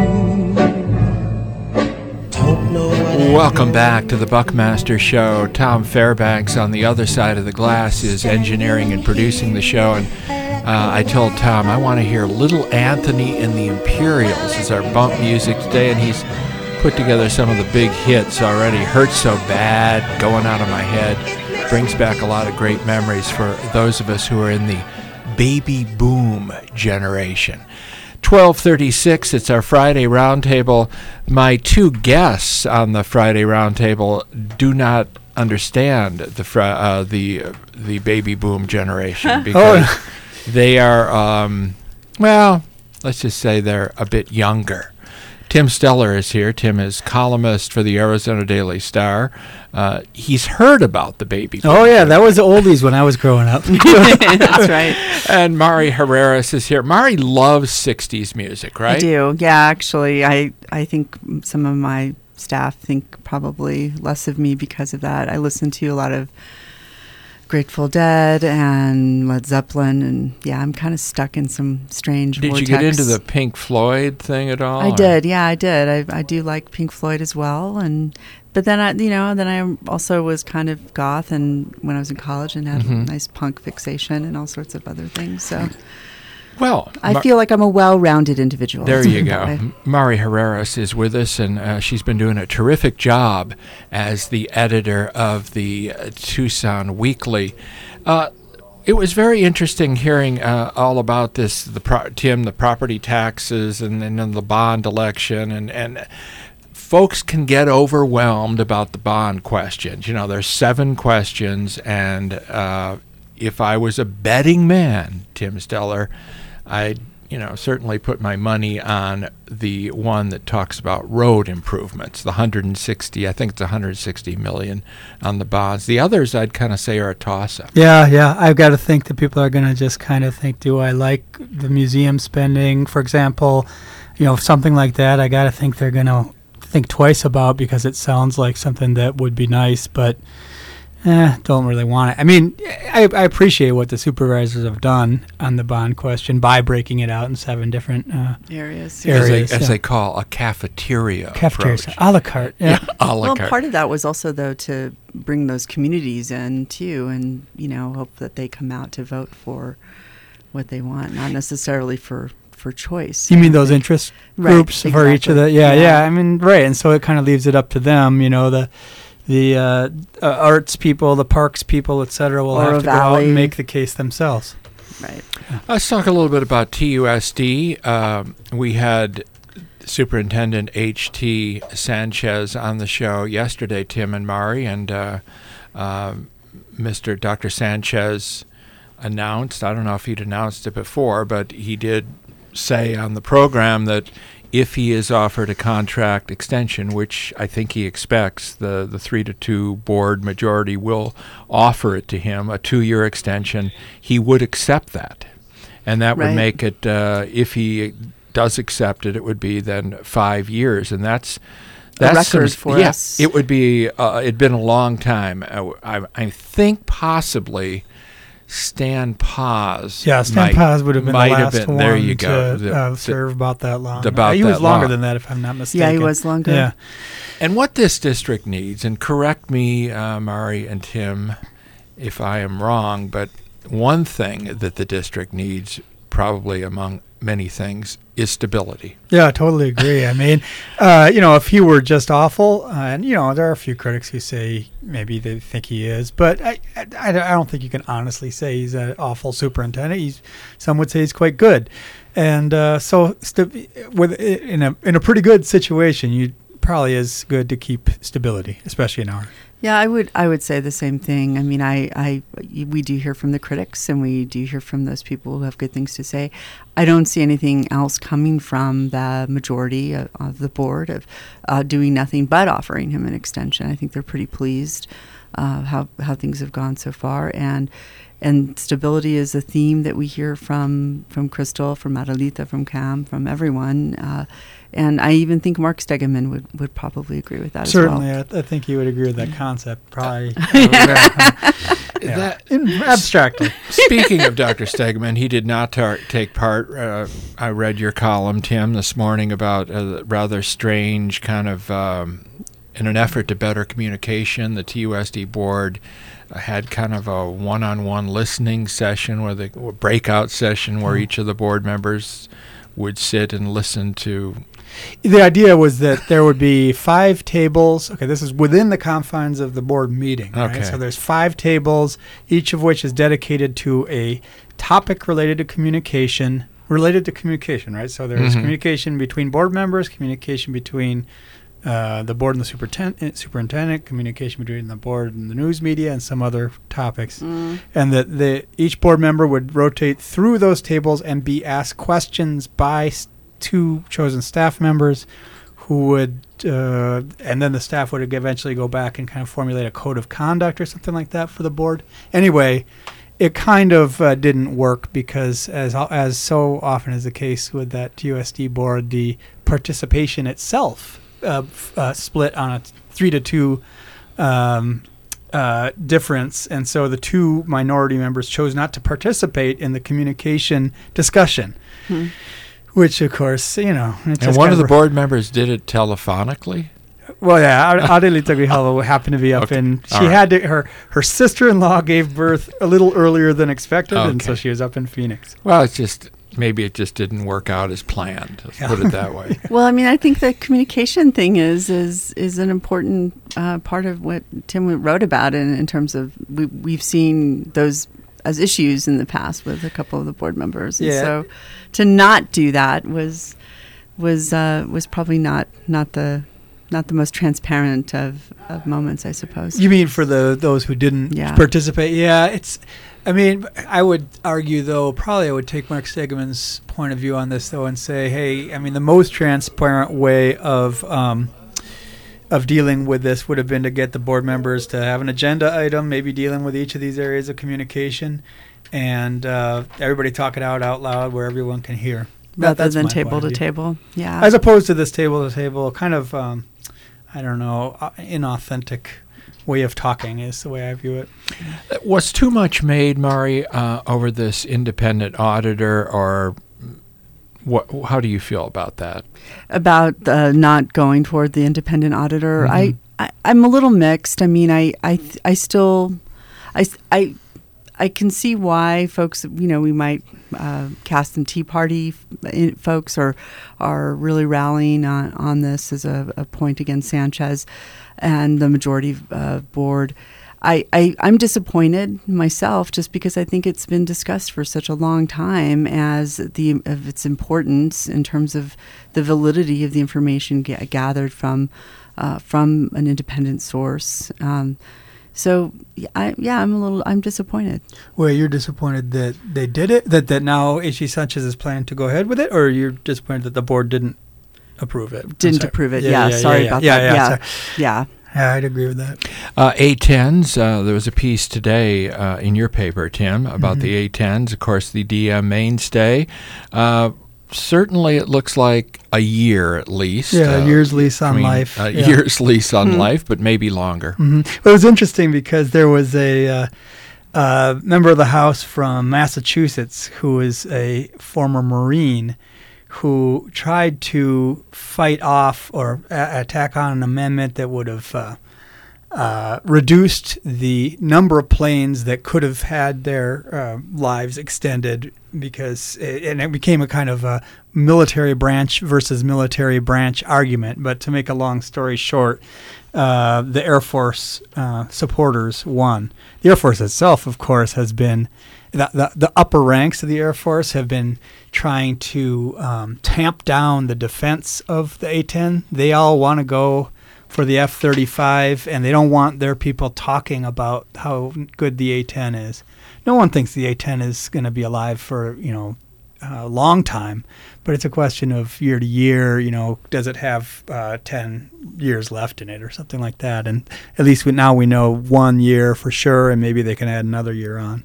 don't know what. Welcome back to the Buckmaster Show. Tom Fairbanks on the other side of the glass is engineering and producing the show, and I told Tom I want to hear Little Anthony and the Imperials as our bump music today, and he's put together some of the big hits already. Hurts So Bad, Going Out of My Head, brings back a lot of great memories for those of us who are in the baby boom generation. 12:36, it's our Friday Roundtable. My two guests on the Friday Roundtable do not understand the baby boom generation because they are, well, let's just say they're a bit younger. Tim Steller is here. Tim is columnist for the Arizona Daily Star. He's heard about the baby boom. Oh, yeah, that was the oldies when I was growing up. That's right. And Mari Herreras is here. Mari loves 60s music, right? I do. Yeah, actually, I think some of my staff think probably less of me because of that. I listen to a lot of Grateful Dead and Led Zeppelin, and yeah, I'm kind of stuck in some strange vortex. Did you get into the Pink Floyd thing at all? I did. Yeah, I did. I do like Pink Floyd as well, but then I also was kind of goth, and when I was in college, and had a nice punk fixation and all sorts of other things. So, well, I feel like I'm a well-rounded individual. There you go. Mari Herreras is with us, and she's been doing a terrific job as the editor of the Tucson Weekly. It was very interesting hearing all about this, Tim, the property taxes and then the bond election, and folks can get overwhelmed about the bond questions. You know, there's 7 questions, and if I was a betting man, Tim Steller, I'd certainly put my money on the one that talks about road improvements, the 160, I think it's 160 million on the bonds. The others I'd kind of say are a toss-up. Yeah. I've got to think that people are going to just kind of think, do I like the museum spending, for example, something like that. I got to think they're going to think twice about, because it sounds like something that would be nice, but don't really want it. I mean, I appreciate what the supervisors have done on the bond question by breaking it out in 7 different areas. As they call a cafeteria approach. A la carte. Yeah. A la carte. Part of that was also, though, to bring those communities in, too, and, hope that they come out to vote for what they want, not necessarily for choice. You mean those interest groups for each of the... Yeah. I mean, right. And so it kind of leaves it up to them, the arts people, the parks people, etc., will have to go out and make the case themselves. Right. Yeah. Let's talk a little bit about TUSD. We had Superintendent H.T. Sanchez on the show yesterday, Tim and Mari, and Dr. Sanchez announced, I don't know if he'd announced it before, but he did say on the program that if he is offered a contract extension, which I think he expects, the 3-2 board majority will offer it to him, a 2-year extension, he would accept that. And that would make it, if he does accept it, it would be then 5 years. And that's a record for us. It would be, it'd been a long time. I think possibly Stan Paz. Yeah, Stan Paz would have been the last one there you go. to serve about that long. He was longer than that, if I'm not mistaken. Yeah, he was longer. Yeah. And what this district needs, and correct me, Mari and Tim, if I am wrong, but one thing that the district needs, probably among many things, is stability. Yeah, I totally agree. I mean, if he were just awful, and there are a few critics who say maybe they think he is, but I don't think you can honestly say he's an awful superintendent. Some would say he's quite good, and in a pretty good situation, you probably is good to keep stability, especially in our. Yeah, I would say the same thing. I mean, we do hear from the critics, and we do hear from those people who have good things to say. I don't see anything else coming from the majority of the board of doing nothing but offering him an extension. I think they're pretty pleased how things have gone so far, and stability is a theme that we hear from Crystal, from Adelita, from Cam, from everyone. And I even think Mark Stegeman would probably agree with that Certainly, as well. I think he would agree with that concept, probably. Abstractly. Speaking of Dr. Stegeman, he did not take part. I read your column, Tim, this morning about a rather strange kind of, in an effort to better communication, the TUSD board had kind of a one-on-one listening session, a breakout session where each of the board members would sit and listen to. The idea was that there would be 5 tables. Okay, this is within the confines of the board meeting. Right? Okay. So there's 5 tables, each of which is dedicated to a topic related to communication, right? So there's communication between board members, communication between the board and the superintendent, communication between the board and the news media, and some other topics. And that each board member would rotate through those tables and be asked questions by 2 chosen staff members who would, and then the staff would eventually go back and kind of formulate a code of conduct or something like that for the board. Anyway, it kind of didn't work because, as so often is the case with that USD board, the participation itself split on a 3-2 difference, and so the 2 minority members chose not to participate in the communication discussion. Which, of course, and one of the board members did it telephonically? Well, yeah, Adelita Grijalva happened to be up in. She had her sister-in-law gave birth a little earlier than expected, and so she was up in Phoenix. Well, maybe it just didn't work out as planned. Let's put it that way. Well, I mean, I think the communication thing is an important part of what Tim wrote about in terms of we've seen those as issues in the past with a couple of the board members. And so to not do that was probably not the most transparent of moments, I suppose. You mean for those who didn't participate? Yeah, I mean, I would argue, though, probably I would take Mark Stegeman's point of view on this, though, and say, hey, I mean, the most transparent way of dealing with this would have been to get the board members to have an agenda item, maybe dealing with each of these areas of communication, and everybody talk it out loud where everyone can hear. Rather than table to table, yeah. As opposed to this table to table, kind of, I don't know, inauthentic way of talking is the way I view it. Was too much made, Mari, over this independent auditor, or how do you feel about that? About not going toward the independent auditor, mm-hmm. I'm a little mixed. I mean, I still can see why folks, we might cast some Tea Party folks are really rallying on this as a point against Sanchez and the majority board. I'm disappointed myself, just because I think it's been discussed for such a long time of its importance in terms of the validity of the information gathered from an independent source. So I'm disappointed. Well, you're disappointed that they did it, that now H.E. Sanchez is planning to go ahead with it, or you're disappointed that the board didn't approve it? Didn't approve it. Sorry about that. Yeah. Yeah, I'd agree with that. A10s, there was a piece today in your paper, Tim, about Mm-hmm. the A10s, of course, the DM mainstay. Certainly it looks like a year at least. Yeah, a year's lease on life. Year's lease on life, but maybe longer. Mm-hmm. Well, it was interesting because there was a member of the House from Massachusetts who is a former Marine who tried to fight off or attack on an amendment that would have reduced the number of planes that could have had their lives extended, because it became a kind of a military branch versus military branch argument. But to make a long story short, the Air Force supporters won. The Air Force itself, of course, has been the upper ranks of the Air Force have been trying to tamp down the defense of the A-10. They all want to go for the F-35, and they don't want their people talking about how good the A-10 is. No one thinks the A-10 is going to be alive for, a long time, but it's a question of year to year, does it have 10 years left in it or something like that? And at least now we know 1 year for sure, and maybe they can add another year on.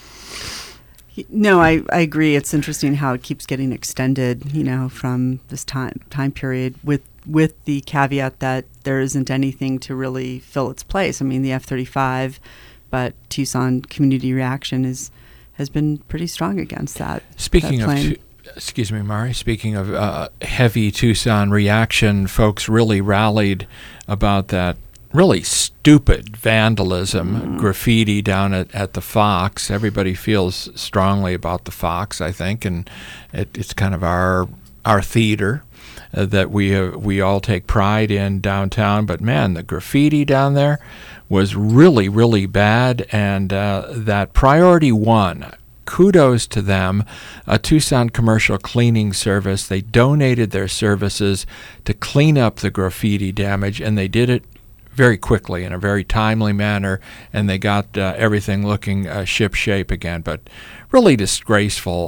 No, I agree. It's interesting how it keeps getting extended, from this time period with the caveat that there isn't anything to really fill its place. I mean, the F-35, but Tucson community reaction has been pretty strong against that. Speaking of, Mari, speaking of heavy Tucson reaction, folks really rallied about that really stupid vandalism, graffiti down at the Fox. Everybody feels strongly about the Fox, I think, and it's kind of our theater that we all take pride in downtown. But man, the graffiti down there was really, really bad, and that Priority One, kudos to them, a Tucson commercial cleaning service. They donated their services to clean up the graffiti damage, and they did it very quickly in a very timely manner, and they got everything looking ship-shape again. But really disgraceful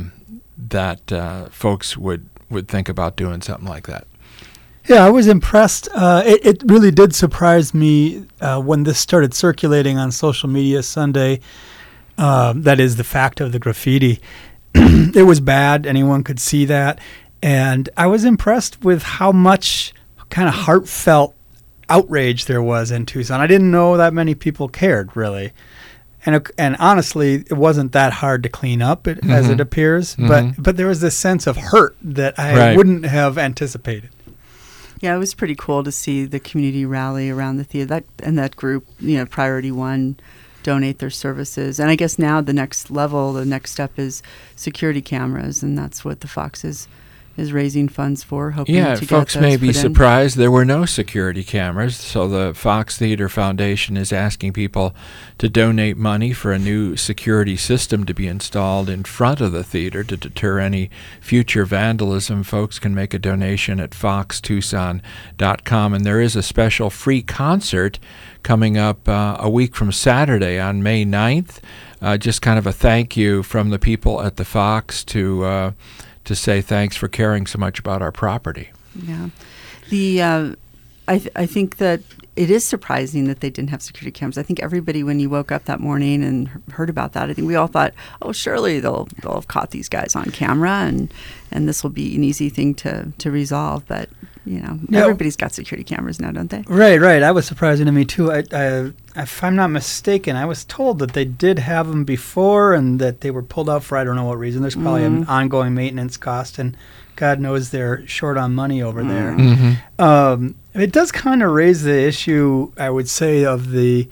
that folks would think about doing something like that. Yeah, I was impressed. It really did surprise me when this started circulating on social media Sunday. That is the fact of the graffiti. It was bad. Anyone could see that. And I was impressed with how much kind of heartfelt outrage there was in Tucson. I didn't know that many people cared, really. And honestly, it wasn't that hard to clean up, as it appears. Mm-hmm. But there was this sense of hurt that I wouldn't have anticipated. Yeah, it was pretty cool to see the community rally around the theater and that group, Priority One, donate their services. And I guess now the next step is security cameras, and that's what the Fox is raising funds for, hoping to get those folks may be put in. surprised there were no security cameras, so the Fox Theater Foundation is asking people to donate money for a new security system to be installed in front of the theater to deter any future vandalism. Folks can make a donation at foxtucson.com, and there is a special free concert coming up a week from Saturday on May 9th. just kind of a thank you from the people at the Fox to say thanks for caring so much about our property. Yeah. I think that it is surprising that they didn't have security cameras. I think everybody, when you woke up that morning and heard about that, I think we all thought, oh, surely they'll have caught these guys on camera, and this will be an easy thing to resolve. But, everybody's got security cameras now, don't they? Right. That was surprising to me, too. If I'm not mistaken, I was told that they did have them before and that they were pulled out for I don't know what reason. There's probably an ongoing maintenance cost, and God knows they're short on money over there. Mm-hmm. It does kind of raise the issue, I would say, of the,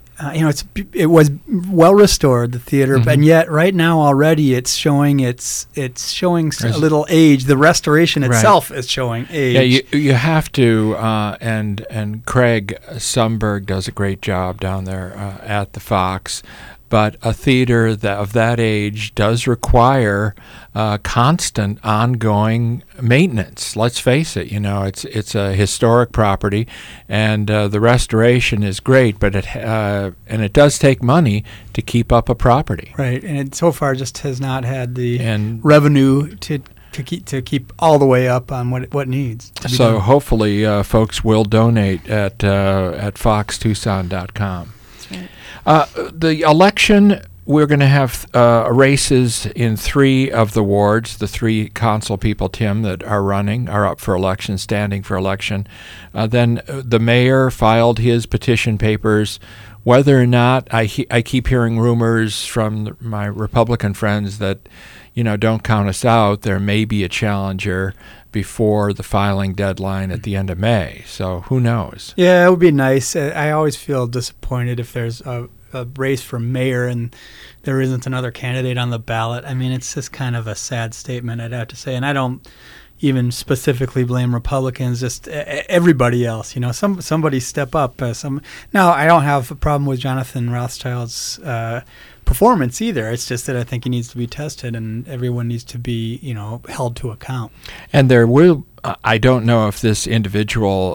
it was well restored, the theater, and yet right now already it's showing a little age. The restoration itself is showing age. Yeah, you have to, and Craig Sumberg does a great job down there at the Fox. But a theater of that age does require constant, ongoing maintenance. Let's face it. It's a historic property, and the restoration is great. But it does take money to keep up a property. Right, and it so far just has not had the revenue to keep all the way up on what needs to be done. Hopefully, folks will donate at foxtucson.com. That's right. The election, we're going to have races in 3 of the wards. The 3 council people, Tim, that are up for election, standing for election. Then the mayor filed his petition papers. Whether or not, I keep hearing rumors from my Republican friends that, don't count us out. There may be a challenger before the filing deadline at the end of May. So who knows? Yeah, it would be nice. I always feel disappointed if there's a race for mayor and there isn't another candidate on the ballot. I mean, it's just kind of a sad statement, I'd have to say. And I don't even specifically blame Republicans, just everybody else. Somebody step up. Now, I don't have a problem with Jonathan Rothschild's performance either. It's just that I think he needs to be tested, and everyone needs to be, held to account. And there will, I don't know if this individual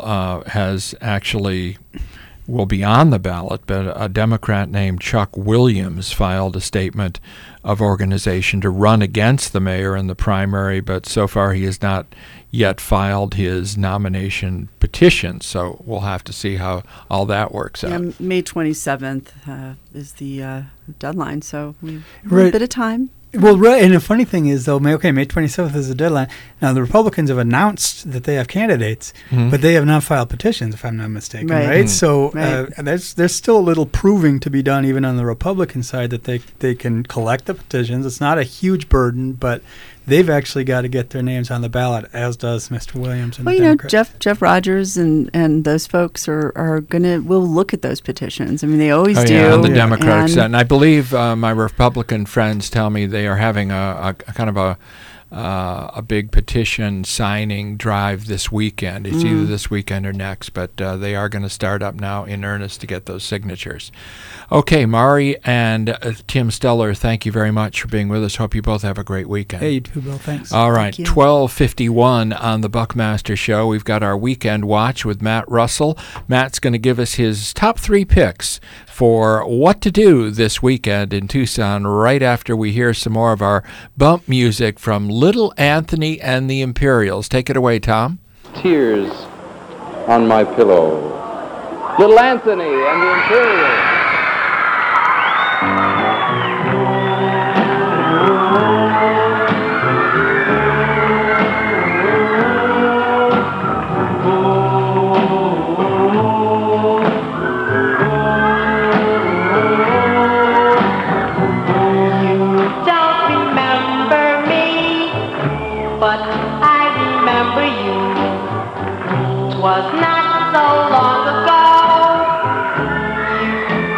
will be on the ballot, but a Democrat named Chuck Williams filed a statement of organization to run against the mayor in the primary, but so far he has not yet filed his nomination petition, so we'll have to see how all that works out. Yeah, May 27th is the deadline, so we have a bit of time. Well, right, and the funny thing is, though, May 27th is the deadline. Now, the Republicans have announced that they have candidates, but they have not filed petitions, if I'm not mistaken, right? So there's still a little proving to be done, even on the Republican side, that they can collect the petitions. It's not a huge burden, but they've actually got to get their names on the ballot, as does Mr. Williams and the Democrats. Jeff Rogers and those folks will look at those petitions. I mean, they always do. Yeah, on the Democratic side. And I believe my Republican friends tell me they are having a kind of a big petition signing drive this weekend. It's either this weekend or next, but they are going to start up now in earnest to get those signatures. Okay, Mari and Tim Steller, thank you very much for being with us. Hope you both have a great weekend. Hey, you too, Bill. Thanks. All right, 12:51 on the Buckmaster Show. We've got our Weekend Watch with Matt Russell. Matt's going to give us his top 3 picks for what to do this weekend in Tucson right after we hear some more of our bump music from Little Anthony and the Imperials. Take it away, Tom. Tears on my pillow. Little Anthony and the Imperials. Was not so long ago. You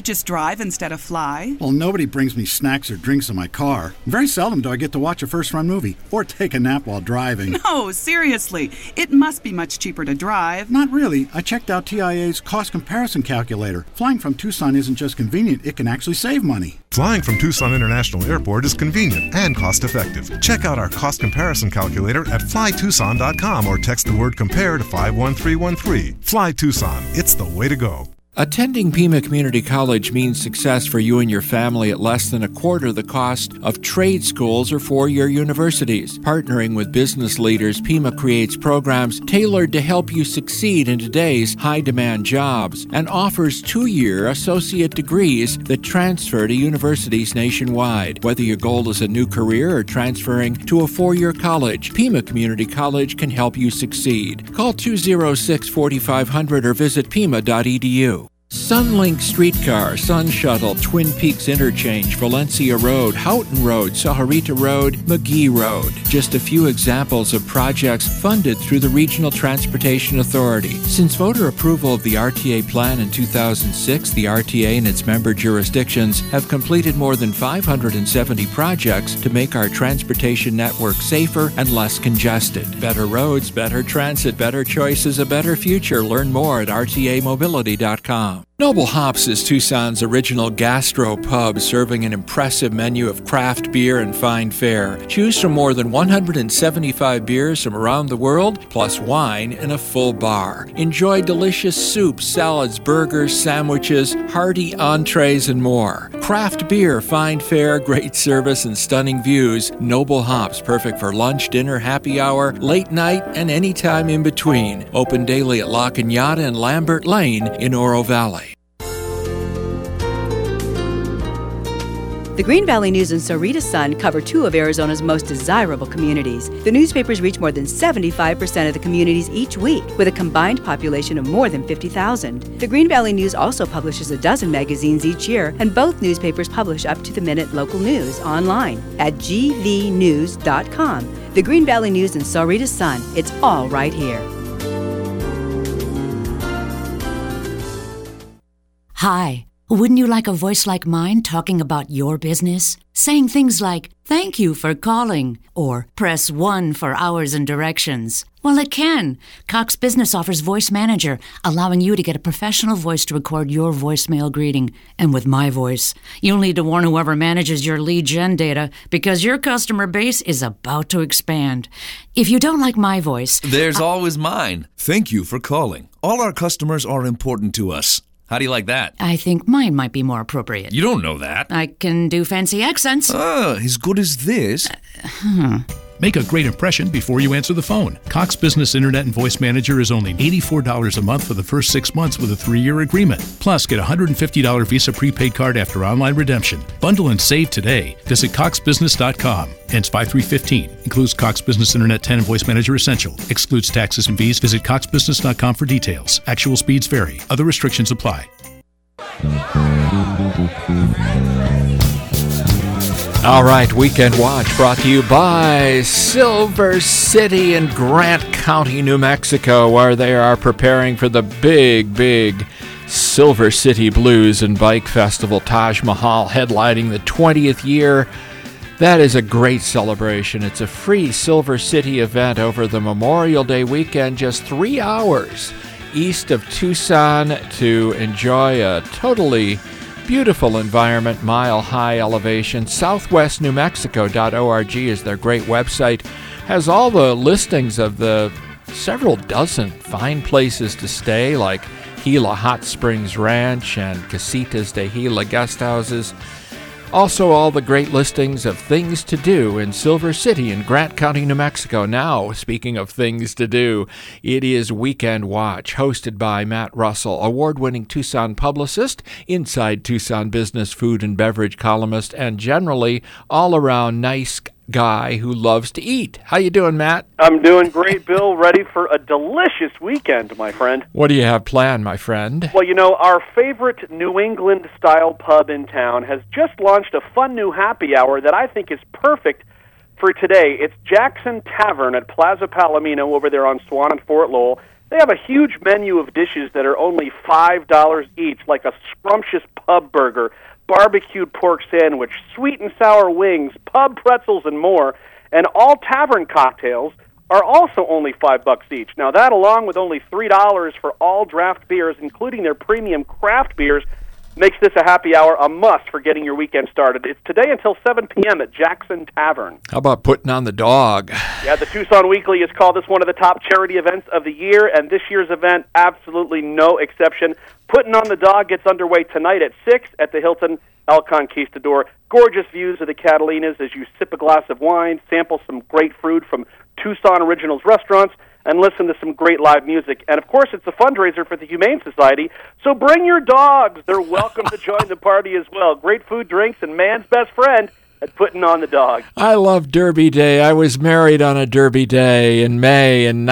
just drive instead of fly? Well, nobody brings me snacks or drinks in my car. Very seldom do I get to watch a first-run movie or take a nap while driving. No, seriously. It must be much cheaper to drive. Not really. I checked out TIA's cost comparison calculator. Flying from Tucson isn't just convenient, it can actually save money. Flying from Tucson International Airport is convenient and cost-effective. Check out our cost comparison calculator at flytucson.com or text the word COMPARE to 51313. Fly Tucson. It's the way to go. Attending Pima Community College means success for you and your family at less than a quarter the cost of trade schools or four-year universities. Partnering with business leaders, Pima creates programs tailored to help you succeed in today's high-demand jobs and offers 2-year associate degrees that transfer to universities nationwide. Whether your goal is a new career or transferring to a 4-year college, Pima Community College can help you succeed. Call 206-4500 or visit pima.edu. Sunlink Streetcar, Sun Shuttle, Twin Peaks Interchange, Valencia Road, Houghton Road, Sahuarita Road, McGee Road. Just a few examples of projects funded through the Regional Transportation Authority. Since voter approval of the RTA plan in 2006, the RTA and its member jurisdictions have completed more than 570 projects to make our transportation network safer and less congested. Better roads, better transit, better choices, a better future. Learn more at rtamobility.com. Noble Hops is Tucson's original gastro pub, serving an impressive menu of craft beer and fine fare. Choose from more than 175 beers from around the world, plus wine and a full bar. Enjoy delicious soups, salads, burgers, sandwiches, hearty entrees, and more. Craft beer, fine fare, great service, and stunning views. Noble Hops, perfect for lunch, dinner, happy hour, late night, and any time in between. Open daily at La Cañada and Lambert Lane in Oro Valley. The Green Valley News and Sahuarita Sun cover two of Arizona's most desirable communities. The newspapers reach more than 75% of the communities each week, with a combined population of more than 50,000. The Green Valley News also publishes a dozen magazines each year, and both newspapers publish up-to-the-minute local news online at gvnews.com. The Green Valley News and Sahuarita Sun, it's all right here. Hi. Wouldn't you like a voice like mine talking about your business? Saying things like, "Thank you for calling," or "Press 1 for hours and directions." Well, it can. Cox Business offers Voice Manager, allowing you to get a professional voice to record your voicemail greeting. And with my voice, you'll need to warn whoever manages your lead gen data, because your customer base is about to expand. If you don't like my voice... There's always mine. Thank you for calling. All our customers are important to us. How do you like that? I think mine might be more appropriate. You don't know that. I can do fancy accents. As good as this. Make a great impression before you answer the phone. Cox Business Internet and Voice Manager is only $84 a month for the first 6 months with a 3-year agreement. Plus, get a $150 Visa prepaid card after online redemption. Bundle and save today. Visit coxbusiness.com. Ends 5/3/15. Includes Cox Business Internet 10 and Voice Manager Essential. Excludes taxes and fees. Visit coxbusiness.com for details. Actual speeds vary. Other restrictions apply. All right, Weekend Watch brought to you by Silver City in Grant County, New Mexico, where they are preparing for the big Silver City Blues and Bike Festival. Taj Mahal headlining the 20th year. That is a great celebration. It's a free Silver City event over the Memorial Day weekend, just 3 hours east of Tucson, to enjoy a totally beautiful environment, mile-high elevation. SouthwestNewMexico.org is their great website. Has all the listings of the several dozen fine places to stay, like Gila Hot Springs Ranch and Casitas de Gila guest houses. Also, all the great listings of things to do in Silver City in Grant County, New Mexico. Now, speaking of things to do, it is Weekend Watch, hosted by Matt Russell, award-winning Tucson publicist, inside Tucson business, food and beverage columnist, and generally all-around nice guy who loves to eat. How you doing, Matt? I'm doing great, Bill. Ready for a delicious weekend, my friend. What do you have planned, my friend? Well, you know, our favorite New England-style pub in town has just launched a fun new happy hour that I think is perfect for today. It's Jackson Tavern at Plaza Palomino over there on Swan and Fort Lowell. They have a huge menu of dishes that are only $5 each, like a scrumptious pub burger, barbecued pork sandwich, sweet and sour wings, pub pretzels, and more. And all tavern cocktails are also only $5 each. Now, that along with only $3 for all draft beers, including their premium craft beers, makes this a happy hour a must for getting your weekend started. It's today until 7 p.m. at Jackson Tavern. How about putting on the dog? Yeah, the Tucson Weekly has called this one of the top charity events of the year, and this year's event, absolutely no exception. Putting on the Dog gets underway tonight at 6 at the Hilton El Conquistador. Gorgeous views of the Catalinas as you sip a glass of wine, sample some great food from Tucson Originals restaurants, and listen to some great live music. And, of course, it's a fundraiser for the Humane Society, so bring your dogs. They're welcome to join the party as well. Great food, drinks, and man's best friend at Putting on the Dog. I love Derby Day. I was married on a Derby Day in May in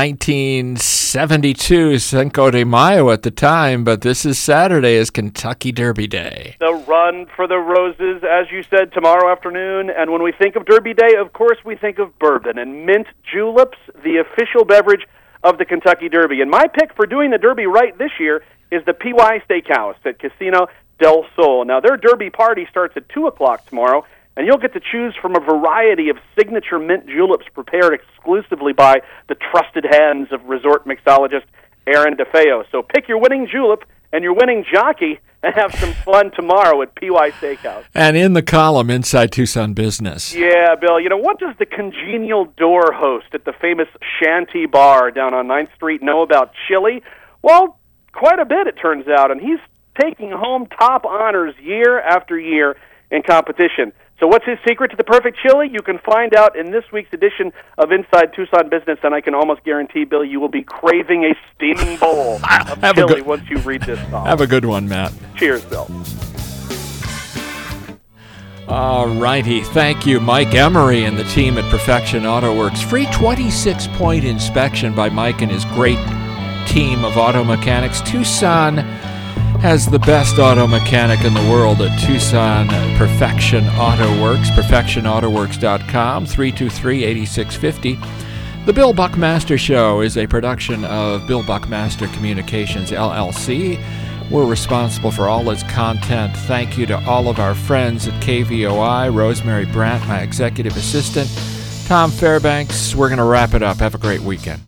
1972, Cinco de Mayo at the time, but this is Saturday is Kentucky Derby Day. The Run for the Roses, as you said, tomorrow afternoon. And when we think of Derby Day, of course we think of bourbon and mint juleps, the official beverage of the Kentucky Derby. And my pick for doing the Derby right this year is the PY Steakhouse at Casino del Sol. Now, their Derby party starts at 2 o'clock tomorrow, and you'll get to choose from a variety of signature mint juleps prepared exclusively by the trusted hands of resort mixologist Aaron DeFeo. So pick your winning julep and your winning jockey and have some fun tomorrow at PY Steakhouse. And in the column, Inside Tucson Business. Yeah, Bill, what does the congenial door host at the famous Shanty Bar down on 9th Street know about chili? Well, quite a bit, it turns out, and he's taking home top honors year after year in competition. So what's his secret to the perfect chili? You can find out in this week's edition of Inside Tucson Business, and I can almost guarantee, Bill, you will be craving a steaming bowl of chili once you read this song. Have a good one, Matt. Cheers, Bill. All righty. Thank you, Mike Emery and the team at Perfection Auto Works. Free 26-point inspection by Mike and his great team of auto mechanics. Tucson has the best auto mechanic in the world at Tucson Perfection Auto Works, perfectionautoworks.com, 323-8650. The Bill Buckmaster Show is a production of Bill Buckmaster Communications, LLC. We're responsible for all its content. Thank you to all of our friends at KVOI, Rosemary Brandt, my executive assistant, Tom Fairbanks. We're going to wrap it up. Have a great weekend.